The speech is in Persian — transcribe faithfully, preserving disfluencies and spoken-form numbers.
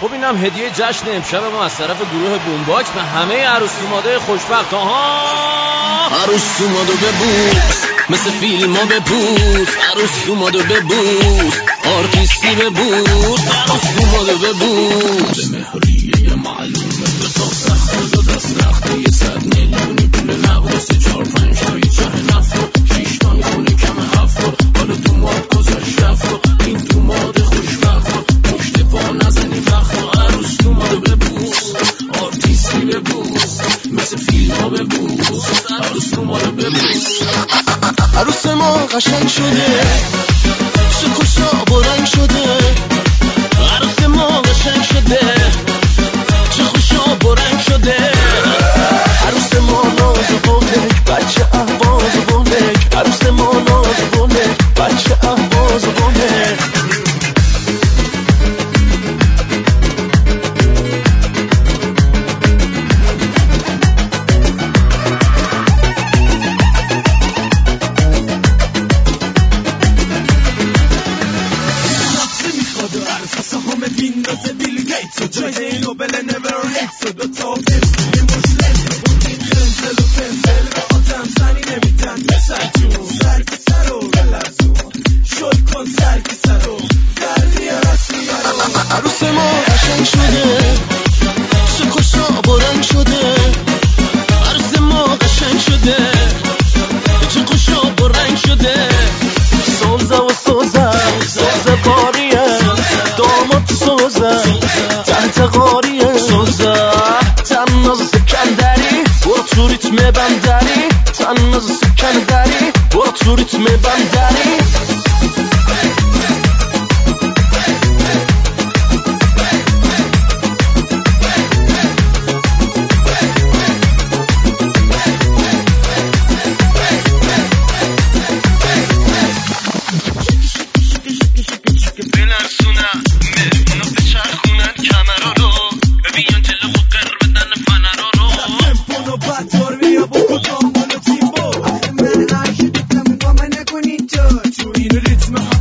خب اینم هدیه جشن امشب ما از طرف گروه بومباکس به همه عروس دوماده خوشبخت. ها عروس دومادو ببوس مثل فیلم ها ببوس، عروس دومادو ببوس آرتیستی ببوس، عروس دومادو ببوس. به مهریه یه معلومه بساق سخته دو دست رخته یه صد میلیونی پول نقرسه چار پنج تایی چه نفت شیشتان خونه کم هفت حالا دوماد گذاشت رفت این دوماد خوشبخت پشت پا نزنی وقت. عروس دومادو ببوس آرتیستی ببوس مثل فیلم ها ببوس، عروس دومادو ببوس. عروس ما قشنگ شده شکوشا برنگ شده، عروس ما قشنگ شده چه خوشا برنگ شده. عروس ما ناز و بولک بچه اهواز و بولک، عروس ما ناز و بولک بچه اهواز و بولک. عروس ما قشنگ شده شکوشا برنگ شده، عروس ما قشنگ شده چه خوشا برنگ شده. سوزه و سوزه سوزه باریه داماد سوزه تحت قاریه سوزه تناز سکندری برو تو ریتم بندری، تناز سکندری برو تو ریتم بندری. تو این ریتم